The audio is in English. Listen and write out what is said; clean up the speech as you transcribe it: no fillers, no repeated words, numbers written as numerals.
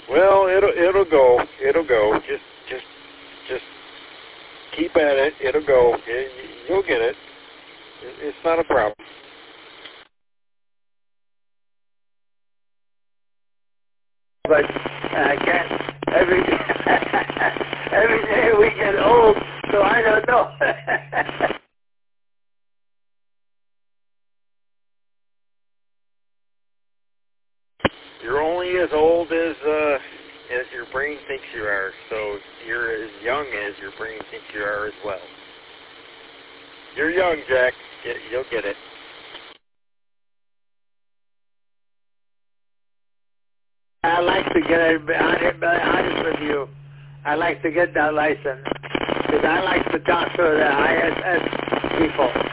Well, it'll go. It'll go. Just keep at it. It'll go. You'll get it. It's not a problem. But I can't. Every day we get old, so I don't know. You're only as old as your brain thinks you are, so you're as young as your brain thinks you are as well. You're young, Jack. You'll get it. I like to get it, be honest with you. I like to get that license because I like to talk to the ISS people.